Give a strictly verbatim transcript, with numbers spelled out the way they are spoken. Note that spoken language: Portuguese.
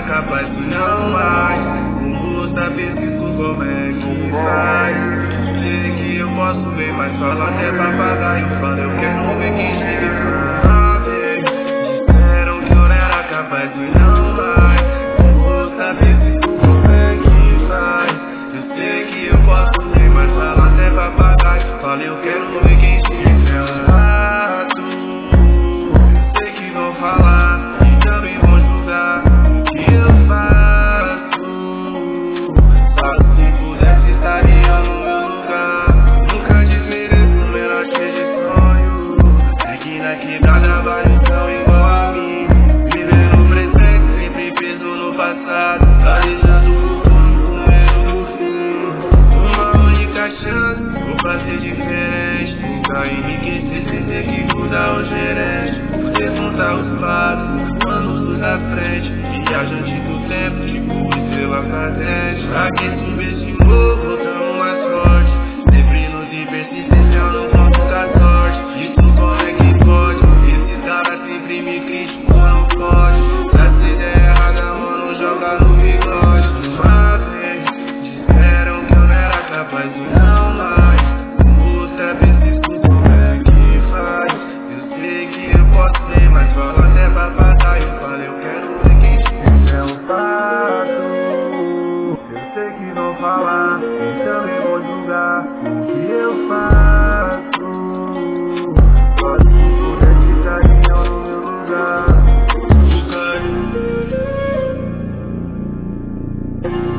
capaz de não mais. Não vou saber se tu como é que faz. Sei que eu posso ver, mas fala até papagaio. Fala, eu quero ver quem chega e fala. Disseram que eu era capaz de não mais. Não vou saber se tu como é que faz. Eu sei que eu posso ver, mas fala até papagaio. Fala, eu quero ver quem chega e fala. Eu sei que vão falar e também vão julgar o que eu faço. Só se pudesse estaria no meu lugar. Nunca desmereço, menor cheio de sonho. É que na quebrada vários são igual a mim. Viver no presente, sempre preso no passado. Tá deixando o futuro com medo do fim. Uma única chance, vou fazer diferente. Nunca enriquecer sem ter que mudar o gerente. Poder contar os passos, anos na frente. Viajante do tempo, tipo estrela cadente. Pra quem subestimou, voltamos mais forte. Sempre nos e persistência no ponto da sorte. Isso como é que pode? Esses caras sempre me criticam, não pode. Se essa ideia errada, mano, joga no bigode. Uma vez, disseram que eu não era capaz de não mais. Não vou saber se tu como é que faz. Eu sei que eu posso ver, mas falo até papagaio. Eu falei, eu quero ver quem chega. É um fato. Eu sei que vão falar e também vão julgar o que eu faço. Só se pudesse estaria no meu lugar.